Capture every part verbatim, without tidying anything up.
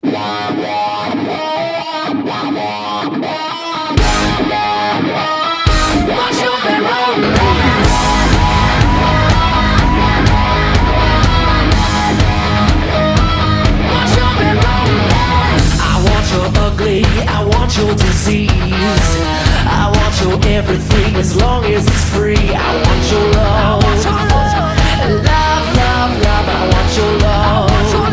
I want your disease. I want your everything as long as it's free. I want your love. Love, love, love. I want your love.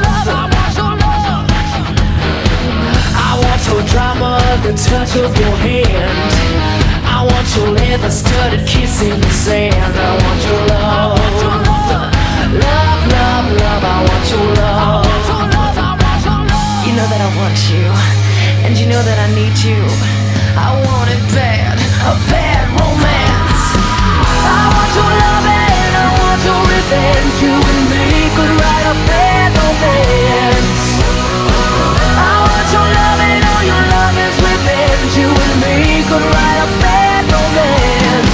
I want your drama, the touch of your hand. I want your leather-studded kiss in the sand. I want your love. Love, love, love. I want your love. You know that I want you, and you know that I need you. I want it bad, a bad romance. I want your love and I want your revenge. You and me could write a bad romance. I want your love and all your love is revenge. You and me could write a bad romance.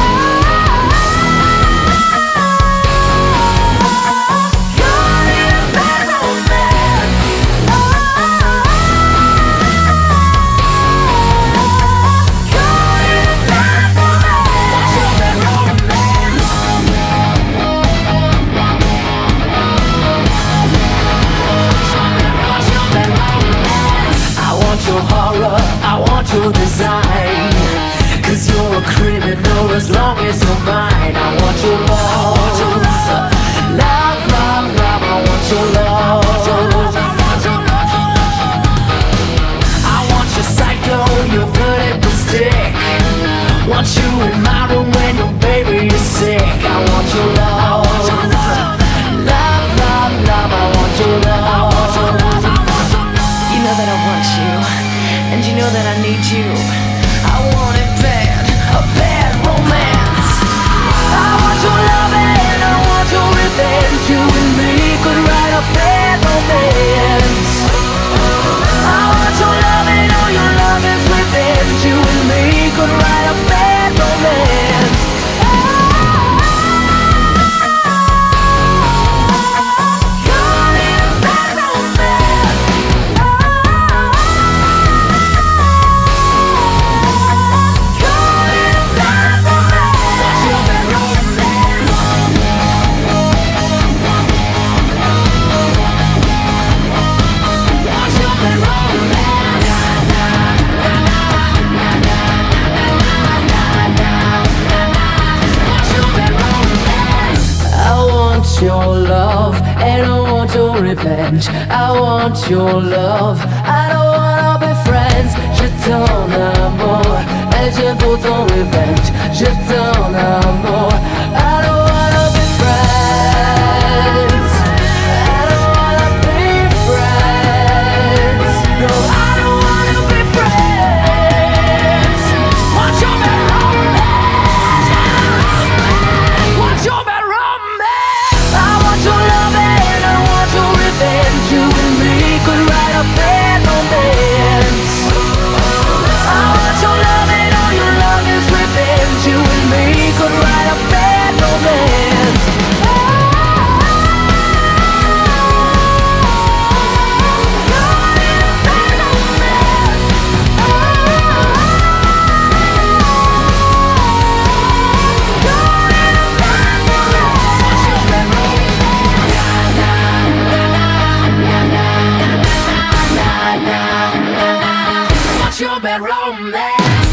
I want your design, cause you're a criminal as long as you're mine. I want your love. Love, love, love. I want your love. I want your psycho, your vertical stick. Want you in my room when your baby is sick. I want your love. Love, love, love. I want your love. You know that I want you, and you know that I need you. I want it bad, a bad romance. I want your love and I want your revenge. You and me could write a bad romance. I want your love and all your love is revenge. You and me could write a bad romance. Your love and I want your revenge. I want your love. I don't wanna be friends. Je t'en amour et je veux ton revenge. Je t'en amour. I don't wanna be friends. I don't wanna be friends. No, I don't wanna be friends. Want your bad romance. Want your bad romance. I want your love and I want your revenge. You and me could write a bad romance. I want your love and all your love is revenge. You and me could write a bad romance. Your bad romance.